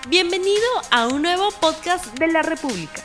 Bienvenido a un nuevo podcast de la República.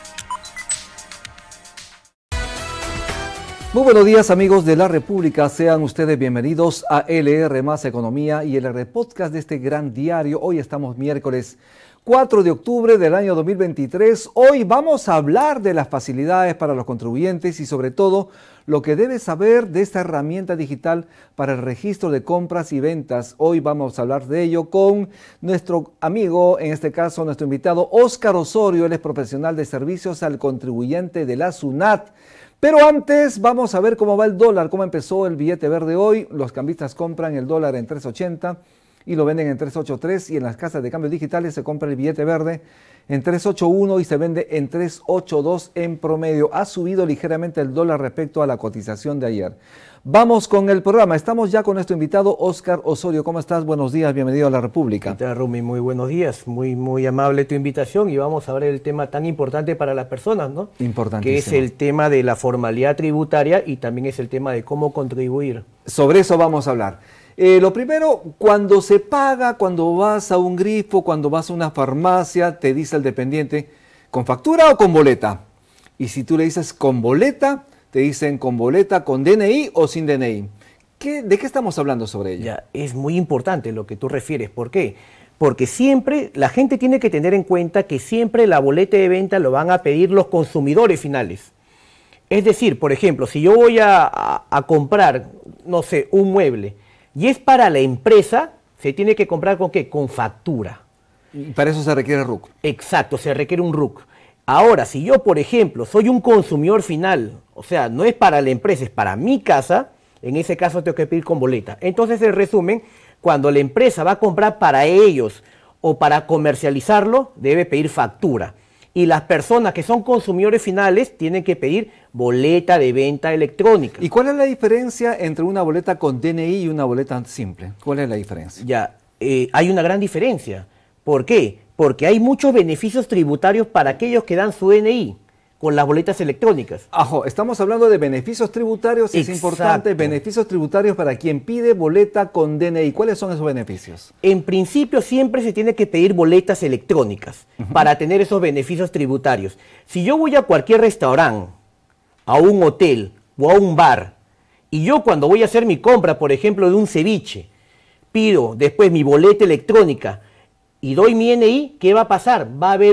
Muy buenos días amigos de la República, sean ustedes bienvenidos a LR Más Economía y LR Podcast de este gran diario. Hoy estamos miércoles 4 de octubre del año 2023. Hoy vamos a hablar de las facilidades para los contribuyentes y sobre todo lo que debes saber de esta herramienta digital para el registro de compras y ventas. Hoy vamos a hablar de ello con nuestro amigo, en este caso nuestro invitado, Óscar Osorio. Él es profesional de servicios al contribuyente de la SUNAT. Pero antes vamos a ver cómo va el dólar, cómo empezó el billete verde hoy. Los cambistas compran el dólar en 3.80 y lo venden en 3.83, y en las casas de cambios digitales se compra el billete verde en 3.81 y se vende en 3.82 en promedio. Ha subido ligeramente el dólar respecto a la cotización de ayer. Vamos con el programa. Estamos ya con nuestro invitado Óscar Osorio. ¿Cómo estás? Buenos días, bienvenido a la República. ¿Qué tal, Rumi? Muy buenos días. Muy amable tu invitación y vamos a ver el tema tan importante para las personas, ¿no? Importantísimo. Que es el tema de la formalidad tributaria y también es el tema de cómo contribuir. Sobre eso vamos a hablar. Lo primero, cuando se paga, cuando vas a un grifo, cuando vas a una farmacia, te dice el dependiente, ¿con factura o con boleta? Y si tú le dices con boleta, te dicen con boleta, con DNI o sin DNI. ¿De qué estamos hablando sobre ello? Ya, es muy importante lo que tú refieres. ¿Por qué? Porque siempre la gente tiene que tener en cuenta que siempre la boleta de venta lo van a pedir los consumidores finales. Es decir, por ejemplo, si yo voy a comprar, no sé, un mueble, y es para la empresa, se tiene que comprar ¿con qué? Con factura. Y para eso se requiere RUC. Exacto, se requiere un RUC. Ahora, si yo, por ejemplo, soy un consumidor final, o sea, no es para la empresa, es para mi casa, en ese caso tengo que pedir con boleta. Entonces, en resumen, cuando la empresa va a comprar para ellos o para comercializarlo, debe pedir factura. Y las personas que son consumidores finales tienen que pedir boleta de venta electrónica. ¿Y cuál es la diferencia entre una boleta con DNI y una boleta simple? ¿Cuál es la diferencia? Ya, hay una gran diferencia. ¿Por qué? Porque hay muchos beneficios tributarios para aquellos que dan su DNI con las boletas electrónicas. Ajo, estamos hablando de beneficios tributarios, es importante, beneficios tributarios para quien pide boleta con DNI. ¿Cuáles son esos beneficios? En principio siempre se tiene que pedir boletas electrónicas para tener esos beneficios tributarios. Si yo voy a cualquier restaurante, a un hotel o a un bar, y yo cuando voy a hacer mi compra, por ejemplo, de un ceviche, pido después mi boleta electrónica y doy mi DNI, ¿qué va a pasar? Va a haber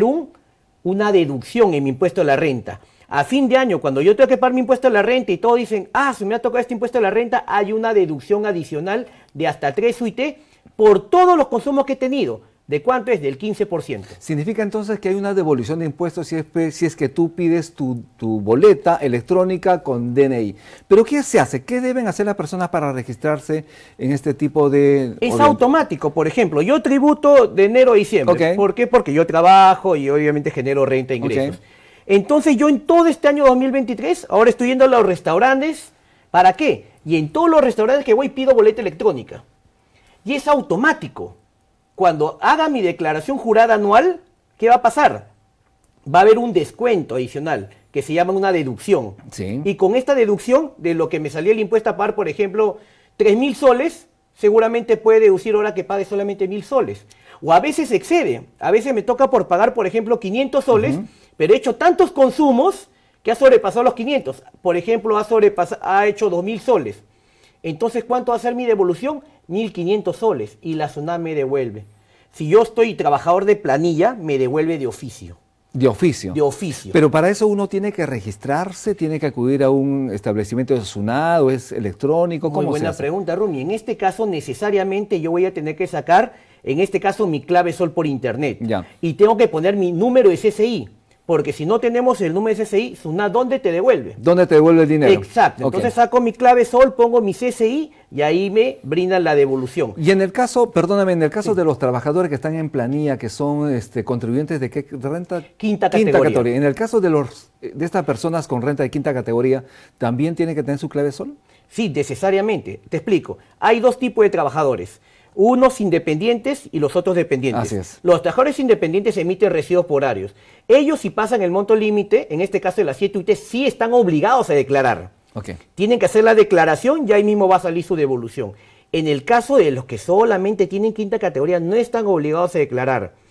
una deducción en mi impuesto a la renta. A fin de año, cuando yo tengo que pagar mi impuesto a la renta y todos dicen, se me ha tocado este impuesto a la renta, hay una deducción adicional de hasta 3 UIT por todos los consumos que he tenido. ¿De cuánto es? Del 15%. Significa entonces que hay una devolución de impuestos si es que tú pides tu boleta electrónica con DNI. ¿Pero qué se hace? ¿Qué deben hacer las personas para registrarse en este tipo de...? Es automático. Por ejemplo, yo tributo de enero a diciembre. Okay. ¿Por qué? Porque yo trabajo y obviamente genero renta e ingresos. Okay. Entonces yo en todo este año 2023, ahora estoy yendo a los restaurantes. ¿Para qué? Y en todos los restaurantes que voy pido boleta electrónica. Y es automático. Cuando haga mi declaración jurada anual, ¿qué va a pasar? Va a haber un descuento adicional que se llama una deducción. Sí. Y con esta deducción de lo que me salió el impuesto a pagar, por ejemplo, 3.000 soles, seguramente puede deducir ahora que pague solamente 1.000 soles. O a veces excede. A veces me toca por pagar, por ejemplo, 500 soles, pero he hecho tantos consumos que ha sobrepasado los 500. Por ejemplo, ha hecho 2.000 soles. Entonces, ¿cuánto va a ser mi devolución? 1.500 soles y la SUNAT me devuelve. Si yo estoy trabajador de planilla, me devuelve de oficio. De oficio. De oficio. Pero para eso uno tiene que registrarse, tiene que acudir a un establecimiento de SUNAT o es electrónico. ¿Cómo se hace? Muy buena pregunta, Rumi. En este caso, necesariamente yo voy a tener que sacar, en este caso, mi clave SOL por internet. Ya. Y tengo que poner mi número de CCI. Porque si no tenemos el número de CCI, SUNAT, ¿dónde te devuelve? ¿Dónde te devuelve el dinero? Exacto. Entonces saco mi clave SOL, pongo mi CCI y ahí me brindan la devolución. Y en el caso, perdóname, en el caso de los trabajadores que están en planilla, que son contribuyentes de qué renta? Quinta categoría. En el caso de estas personas con renta de quinta categoría, ¿también tienen que tener su clave SOL? Sí, necesariamente. Te explico. Hay dos tipos de trabajadores. Unos independientes y los otros dependientes. Así es. Los trabajadores independientes emiten recibos por horarios. Ellos, si pasan el monto límite, en este caso de las 7 UIT, sí están obligados a declarar. Okay. Tienen que hacer la declaración y ahí mismo va a salir su devolución. En el caso de los que solamente tienen quinta categoría, no están obligados a declarar.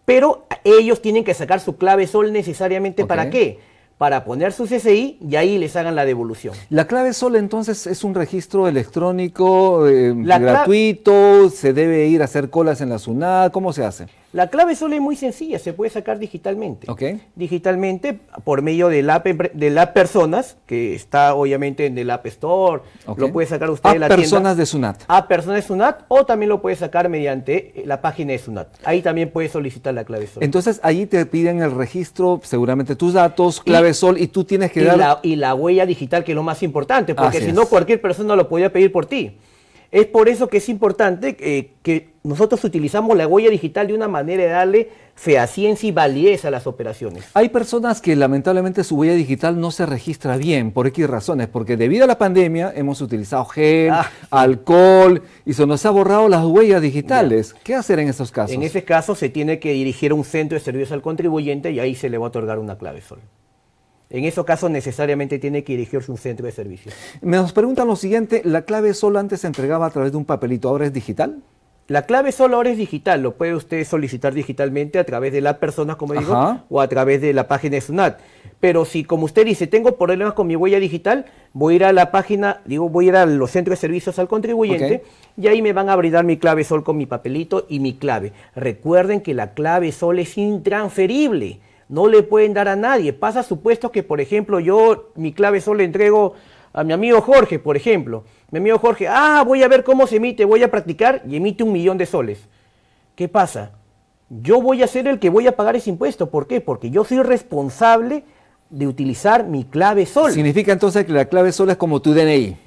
pero ellos tienen que sacar su clave SOL necesariamente. ¿Para qué? Para poner su CCI y ahí les hagan la devolución. ¿La clave SOL entonces es un registro electrónico gratuito? ¿Se debe ir a hacer colas en la SUNAT? ¿Cómo se hace? La clave SOL es muy sencilla, se puede sacar digitalmente. Digitalmente por medio del app Personas, que está obviamente en el App Store. Lo puede sacar usted de la tienda. Personas de SUNAT. Personas de SUNAT, o también lo puede sacar mediante la página de SUNAT. Ahí también puede solicitar la clave SOL. Entonces ahí te piden el registro, seguramente tus datos, clave SOL, y tú tienes que dar... Y la huella digital, que es lo más importante, porque si no cualquier persona lo podría pedir por ti. Es por eso que es importante que nosotros utilizamos la huella digital de una manera de darle fehaciencia y validez a las operaciones. Hay personas que lamentablemente su huella digital no se registra bien, por X razones, porque debido a la pandemia hemos utilizado gel, alcohol, y se nos ha borrado las huellas digitales. ¿Qué hacer en esos casos? En ese caso se tiene que dirigir a un centro de servicios al contribuyente y ahí se le va a otorgar una clave SOL. En esos casos necesariamente tiene que dirigirse a un centro de servicios. Nos preguntan lo siguiente, ¿la clave SOL antes se entregaba a través de un papelito, ahora es digital? La clave SOL ahora es digital, lo puede usted solicitar digitalmente a través de las personas, como digo, o a través de la página de SUNAT. Pero si, como usted dice, tengo problemas con mi huella digital, voy a ir a la página, voy a ir a los centros de servicios al contribuyente y ahí me van a brindar mi clave SOL con mi papelito y mi clave. Recuerden que la clave SOL es intransferible. No le pueden dar a nadie. Pasa supuesto que, por ejemplo, yo mi clave SOL le entrego a mi amigo Jorge, por ejemplo. Mi amigo Jorge, voy a ver cómo se emite, voy a practicar y emite 1 millón de soles. ¿Qué pasa? Yo voy a ser el que voy a pagar ese impuesto. ¿Por qué? Porque yo soy responsable de utilizar mi clave SOL. ¿Significa entonces que la clave SOL es como tu DNI?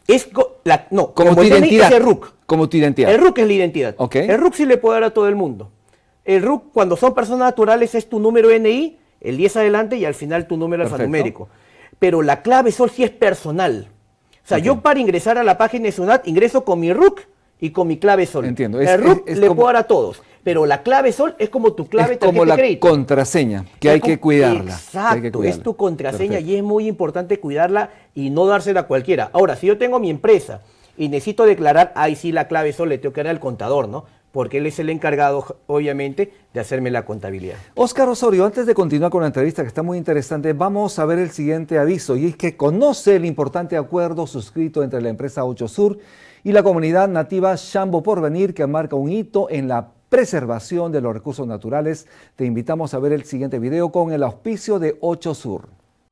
Como tu identidad. Es el RUC. Como tu identidad. El RUC es la identidad. El RUC sí le puede dar a todo el mundo. El RUC, cuando son personas naturales, es tu número NI, el 10 adelante y al final tu número alfanumérico. Pero la clave SOL sí es personal. O sea, yo para ingresar a la página de SUNAT ingreso con mi RUC y con mi clave SOL. Entiendo. El RUC le puedo dar a todos, pero la clave SOL es como tu clave tarjeta de crédito. Como la contraseña, que hay que cuidarla. Exacto, es tu contraseña y es muy importante cuidarla y no dársela a cualquiera. Ahora, si yo tengo mi empresa y necesito declarar, ahí sí la clave SOL le tengo que dar al contador, ¿no? Porque él es el encargado, obviamente, de hacerme la contabilidad. Óscar Osorio, antes de continuar con la entrevista, que está muy interesante, vamos a ver el siguiente aviso, y es que conoce el importante acuerdo suscrito entre la empresa 8Sur y la comunidad nativa Shambo Porvenir, que marca un hito en la preservación de los recursos naturales. Te invitamos a ver el siguiente video con el auspicio de 8Sur.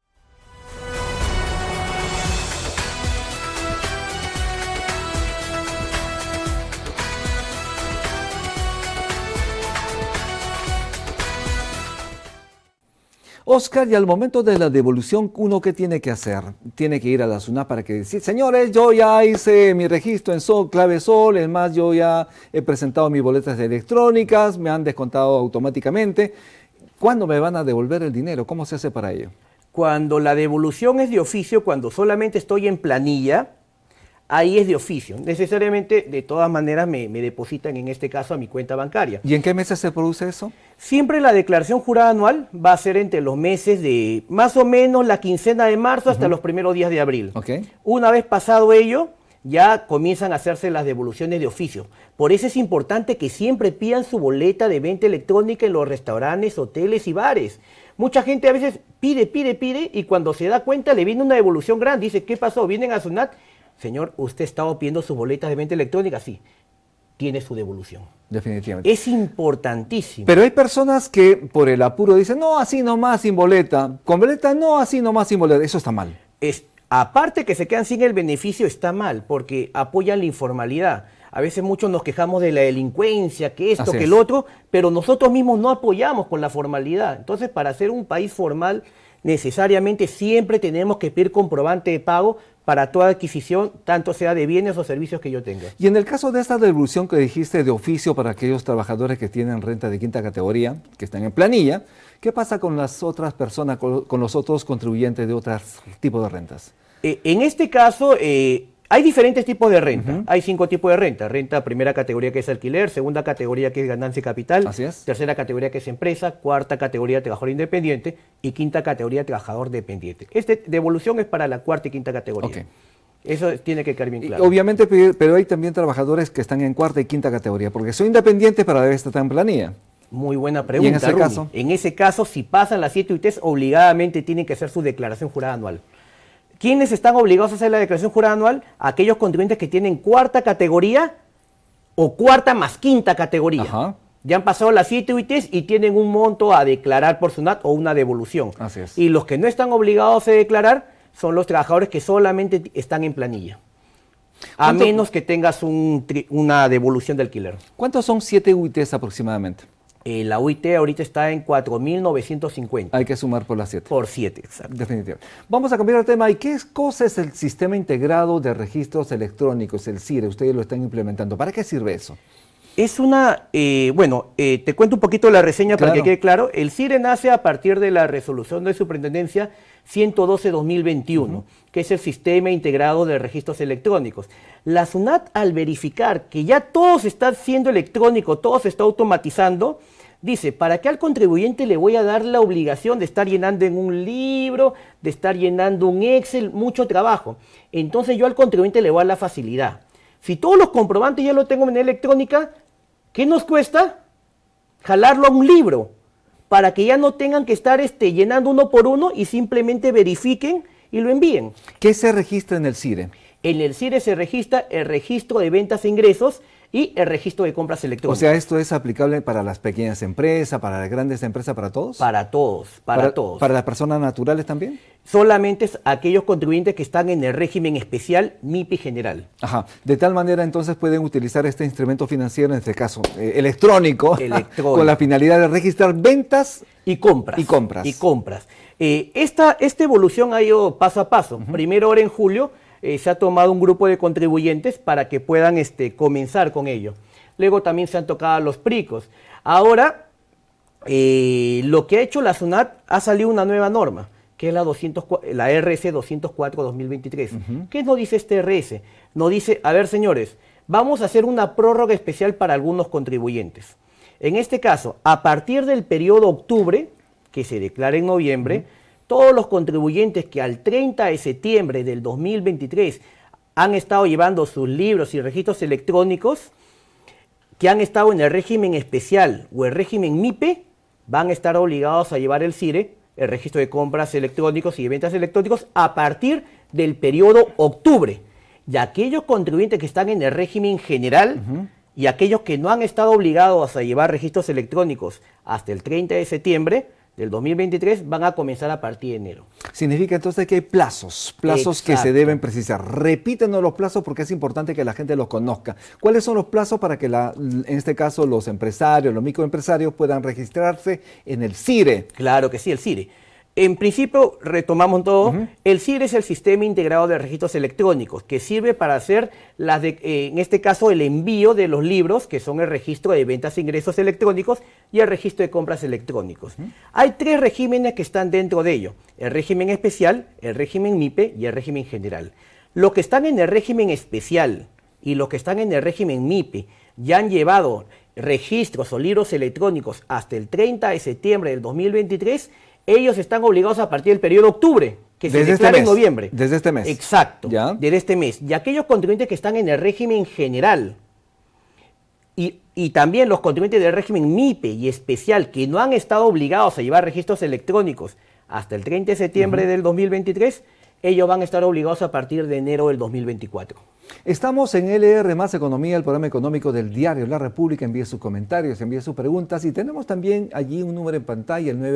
Óscar, y al momento de la devolución, ¿uno qué tiene que hacer? Tiene que ir a la SUNAT para que decir, señores, yo ya hice mi registro en SOL, clave SOL, es más, yo ya he presentado mis boletas electrónicas, me han descontado automáticamente. ¿Cuándo me van a devolver el dinero? ¿Cómo se hace para ello? Cuando la devolución es de oficio, cuando solamente estoy en planilla, ahí es de oficio. Necesariamente, de todas maneras, me depositan en este caso a mi cuenta bancaria. ¿Y en qué meses se produce eso? Siempre la declaración jurada anual va a ser entre los meses de más o menos la quincena de marzo hasta los primeros días de abril. Una vez pasado ello, ya comienzan a hacerse las devoluciones de oficio. Por eso es importante que siempre pidan su boleta de venta electrónica en los restaurantes, hoteles y bares. Mucha gente a veces pide y cuando se da cuenta le viene una devolución grande. Dice, ¿qué pasó? ¿Vienen a SUNAT? Señor, ¿usted estaba pidiendo sus boletas de venta electrónica? Sí, tiene su devolución. Definitivamente. Es importantísimo. Pero hay personas que por el apuro dicen, no, así nomás sin boleta. Con boleta, no, así nomás sin boleta. Eso está mal. Aparte que se quedan sin el beneficio, está mal, porque apoyan la informalidad. A veces muchos nos quejamos de la delincuencia, que esto, que el otro, pero nosotros mismos no apoyamos con la formalidad. Entonces, para ser un país formal, necesariamente siempre tenemos que pedir comprobante de pago para toda adquisición, tanto sea de bienes o servicios que yo tenga. Y en el caso de esta devolución que dijiste de oficio para aquellos trabajadores que tienen renta de quinta categoría, que están en planilla, ¿qué pasa con las otras personas, con los otros contribuyentes de otros tipos de rentas? En este caso, hay diferentes tipos de renta. Hay 5 tipos de renta. Renta primera categoría, que es alquiler; segunda categoría, que es ganancia y capital; tercera categoría, que es empresa; cuarta categoría, trabajador independiente; y quinta categoría, trabajador dependiente. Esta devolución es para la cuarta y quinta categoría. Eso tiene que quedar bien claro. Obviamente, pero hay también trabajadores que están en cuarta y quinta categoría, porque son independientes, pero deben estar en planilla. Muy buena pregunta. ¿Y en ese Rumi. caso? En ese caso, si pasan las 7 UITs, obligadamente tienen que hacer su declaración jurada anual. ¿Quiénes están obligados a hacer la declaración jurada anual? Aquellos contribuyentes que tienen cuarta categoría o cuarta más quinta categoría. Ajá. Ya han pasado las 7 UITs y tienen un monto a declarar por SUNAT o una devolución. Así es. Y los que no están obligados a declarar son los trabajadores que solamente están en planilla. A menos que tengas una devolución de alquiler. ¿Cuántos son 7 UITs aproximadamente? La UIT ahorita está en 4.950. Hay que sumar por las 7. Por 7, exacto. Definitivamente. Vamos a cambiar de tema. ¿Y qué cosa es el Sistema Integrado de Registros Electrónicos, el CIRE? Ustedes lo están implementando. ¿Para qué sirve eso? Es te cuento un poquito la reseña para que quede claro. El CIRE nace a partir de la resolución de superintendencia 112-2021, que es el Sistema Integrado de Registros Electrónicos. La SUNAT, al verificar que ya todo se está haciendo electrónico, todo se está automatizando, dice, ¿para qué al contribuyente le voy a dar la obligación de estar llenando en un libro, de estar llenando un Excel, mucho trabajo? Entonces yo al contribuyente le voy a dar la facilidad. Si todos los comprobantes ya lo tengo en electrónica, ¿qué nos cuesta? Jalarlo a un libro, para que ya no tengan que estar llenando uno por uno y simplemente verifiquen y lo envíen. ¿Qué se registra en el CIRE? En el CIRE se registra el registro de ventas e ingresos y el registro de compras electrónicas. O sea, ¿esto es aplicable para las pequeñas empresas, para las grandes empresas, para todos? Para todos, para todos. ¿Para las personas naturales también? Solamente es aquellos contribuyentes que están en el régimen especial MIPI general. Ajá. De tal manera, entonces, pueden utilizar este instrumento financiero, en este caso electrónico, con la finalidad de registrar ventas y compras. Esta evolución ha ido paso a paso. Primero, ahora en julio, se ha tomado un grupo de contribuyentes para que puedan comenzar con ello. Luego también se han tocado los PRICOS. Ahora, lo que ha hecho la SUNAT, ha salido una nueva norma, que es la RS 204-2023. ¿Qué nos dice este RS? Nos dice, a ver señores, vamos a hacer una prórroga especial para algunos contribuyentes. En este caso, a partir del periodo octubre, que se declara en noviembre, todos los contribuyentes que al 30 de septiembre del 2023 han estado llevando sus libros y registros electrónicos, que han estado en el régimen especial o el régimen MIPE, van a estar obligados a llevar el CIRE, el registro de compras electrónicos y de ventas electrónicos, a partir del periodo octubre. Y aquellos contribuyentes que están en el régimen general y aquellos que no han estado obligados a llevar registros electrónicos hasta el 30 de septiembre del 2023 van a comenzar a partir de enero. Significa entonces que hay plazos que se deben precisar. Repítenos los plazos porque es importante que la gente los conozca. ¿Cuáles son los plazos para que en este caso los empresarios, los microempresarios puedan registrarse en el CIRE? Claro que sí, el CIRE. En principio, retomamos todo, el CIRE es el Sistema Integrado de Registros Electrónicos, que sirve para hacer, en este caso, el envío de los libros, que son el registro de ventas e ingresos electrónicos y el registro de compras electrónicos. Hay 3 regímenes que están dentro de ello, el régimen especial, el régimen MIPE y el régimen general. Los que están en el régimen especial y los que están en el régimen MIPE ya han llevado registros o libros electrónicos hasta el 30 de septiembre del 2023, ellos están obligados a partir del periodo de octubre, que se declara en noviembre. Desde este mes. Exacto, ¿Ya? desde este mes. Y aquellos contribuyentes que están en el régimen general y también los contribuyentes del régimen MIPE y especial que no han estado obligados a llevar registros electrónicos hasta el 30 de septiembre del 2023, ellos van a estar obligados a partir de enero del 2024. Estamos en LR Más Economía, el programa económico del diario La República. Envíe sus comentarios, envíe sus preguntas y tenemos también allí un número en pantalla, el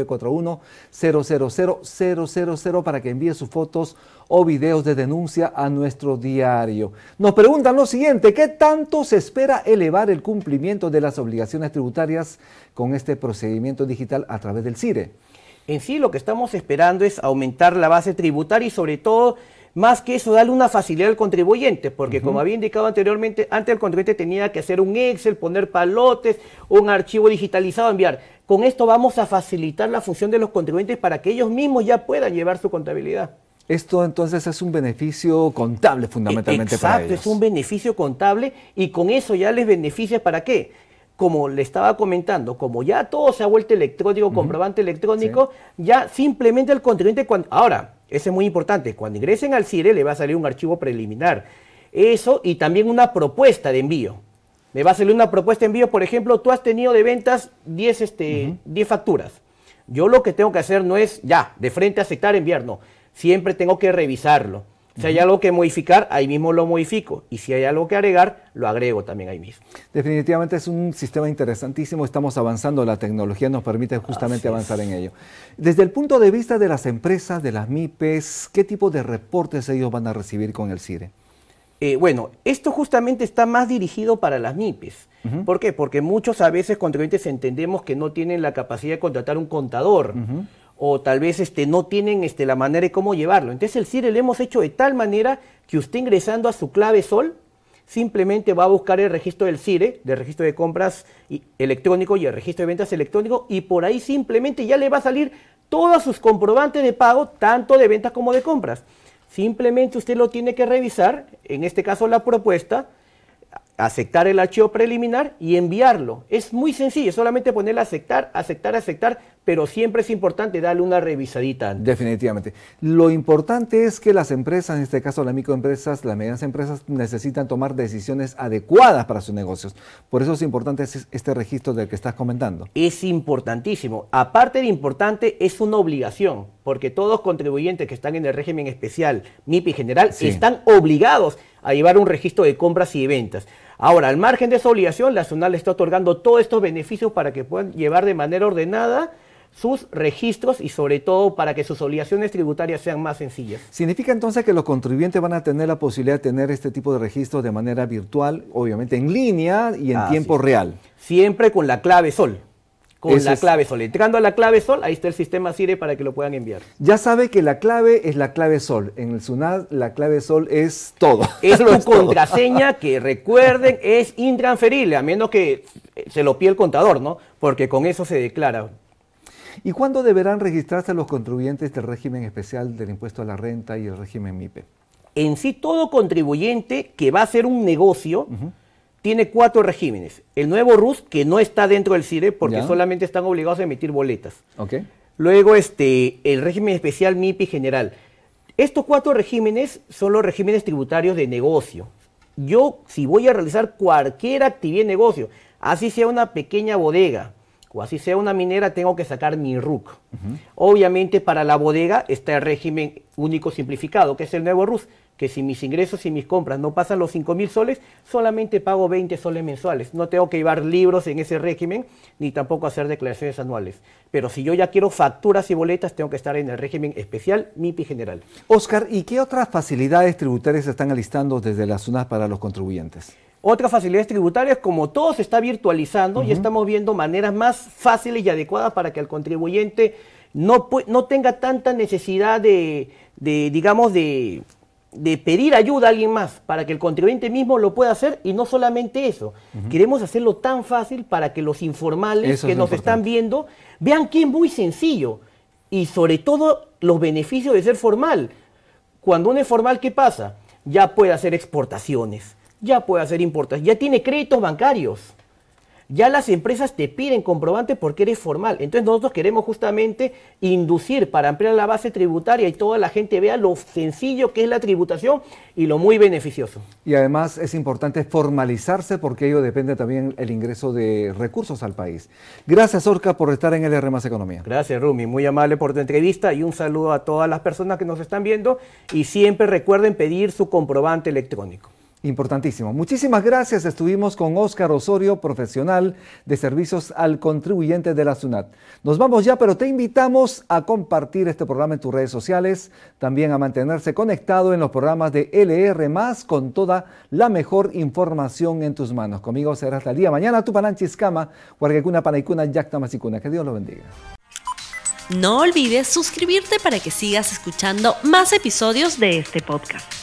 941-000-000 para que envíe sus fotos o videos de denuncia a nuestro diario. Nos preguntan lo siguiente, ¿qué tanto se espera elevar el cumplimiento de las obligaciones tributarias con este procedimiento digital a través del CIRE? En sí, lo que estamos esperando es aumentar la base tributaria y sobre todo, más que eso, darle una facilidad al contribuyente, porque como había indicado anteriormente, antes el contribuyente tenía que hacer un Excel, poner palotes, un archivo digitalizado, enviar. Con esto vamos a facilitar la función de los contribuyentes para que ellos mismos ya puedan llevar su contabilidad. Esto entonces es un beneficio contable fundamentalmente para ellos. Exacto, es un beneficio contable y con eso ya les beneficia ¿para qué? Como le estaba comentando, como ya todo se ha vuelto electrónico, comprobante electrónico, ya simplemente el contribuyente, ahora, eso es muy importante, cuando ingresen al CIRE le va a salir un archivo preliminar, eso y también una propuesta de envío. Me va a salir una propuesta de envío, por ejemplo, tú has tenido de ventas 10 facturas. Yo lo que tengo que hacer no es ya, de frente aceptar, enviar, no. Siempre tengo que revisarlo. Si hay algo que modificar, ahí mismo lo modifico. Y si hay algo que agregar, lo agrego también ahí mismo. Definitivamente es un sistema interesantísimo. Estamos avanzando, la tecnología nos permite justamente avanzar en ello. Desde el punto de vista de las empresas, de las MIPES, ¿qué tipo de reportes ellos van a recibir con el CIRE? Bueno, esto justamente está más dirigido para las MIPES. ¿Por qué? Porque muchos a veces contribuyentes entendemos que no tienen la capacidad de contratar un contador. O tal vez no tienen la manera de cómo llevarlo. Entonces el CIRE lo hemos hecho de tal manera que usted ingresando a su clave SOL, simplemente va a buscar el registro del CIRE, del registro de compras electrónico y el registro de ventas electrónico, y por ahí simplemente ya le va a salir todos sus comprobantes de pago, tanto de ventas como de compras. Simplemente usted lo tiene que revisar, en este caso la propuesta, aceptar el archivo preliminar y enviarlo. Es muy sencillo, solamente ponerle aceptar, aceptar, aceptar, pero siempre es importante darle una revisadita antes. Definitivamente. Lo importante es que las empresas, en este caso las microempresas, las medianas empresas, necesitan tomar decisiones adecuadas para sus negocios. Por eso es importante este registro del que estás comentando. Es importantísimo. Aparte de importante, es una obligación, porque todos contribuyentes que están en el régimen especial, MIPI general, están obligados a llevar un registro de compras y de ventas. Ahora, al margen de esa obligación, la SUNAT le está otorgando todos estos beneficios para que puedan llevar de manera ordenada sus registros y sobre todo para que sus obligaciones tributarias sean más sencillas. ¿Significa entonces que los contribuyentes van a tener la posibilidad de tener este tipo de registros de manera virtual, obviamente en línea y en tiempo real? Siempre con la clave SOL. Clave SOL. Entrando a la clave SOL, ahí está el sistema CIRE para que lo puedan enviar. Ya sabe que la clave es la clave SOL. En el SUNAT la clave SOL es todo. Es tu contraseña que, recuerden, es intransferible, a menos que se lo pida el contador, ¿no? Porque con eso se declara. ¿Y cuándo deberán registrarse los contribuyentes del régimen especial del impuesto a la renta y el régimen MIPE? En sí, todo contribuyente que va a hacer un negocio tiene 4 regímenes. El nuevo RUS, que no está dentro del CIRE porque solamente están obligados a emitir boletas. Luego el régimen especial MIPI general. Estos 4 regímenes son los regímenes tributarios de negocio. Yo, si voy a realizar cualquier actividad de negocio, así sea una pequeña bodega, o así sea una minera, tengo que sacar mi RUC. Obviamente para la bodega está el régimen único simplificado, que es el nuevo RUS, que si mis ingresos y mis compras no pasan los 5.000 soles, solamente pago 20 soles mensuales. No tengo que llevar libros en ese régimen, ni tampoco hacer declaraciones anuales. Pero si yo ya quiero facturas y boletas, tengo que estar en el régimen especial MIPI general. Oscar, ¿y qué otras facilidades tributarias se están alistando desde la SUNAT para los contribuyentes? Otras facilidades tributarias, como todo se está virtualizando, ya estamos viendo maneras más fáciles y adecuadas para que el contribuyente no tenga tanta necesidad de pedir ayuda a alguien más, para que el contribuyente mismo lo pueda hacer, y no solamente eso. Queremos hacerlo tan fácil para que los informales que nos están viendo vean que es muy sencillo, y sobre todo los beneficios de ser formal. Cuando uno es formal, ¿qué pasa? Ya puede hacer exportaciones, ya puede hacer importaciones, ya tiene créditos bancarios. Ya las empresas te piden comprobante porque eres formal. Entonces nosotros queremos justamente inducir para ampliar la base tributaria y toda la gente vea lo sencillo que es la tributación y lo muy beneficioso. Y además es importante formalizarse porque ello depende también el ingreso de recursos al país. Gracias, Oscar, por estar en LR Más Economía. Gracias, Rumi. Muy amable por tu entrevista y un saludo a todas las personas que nos están viendo, y siempre recuerden pedir su comprobante electrónico. Importantísimo. Muchísimas gracias. Estuvimos con Oscar Osorio, profesional de servicios al contribuyente de la SUNAT. Nos vamos ya, pero te invitamos a compartir este programa en tus redes sociales, también a mantenerse conectado en los programas de LR+, con toda la mejor información en tus manos. Conmigo será hasta el día mañana. Tupananchis-Kama, Huarquecuna, Panaicuna, Yactamasicuna. Que Dios lo bendiga. No olvides suscribirte para que sigas escuchando más episodios de este podcast.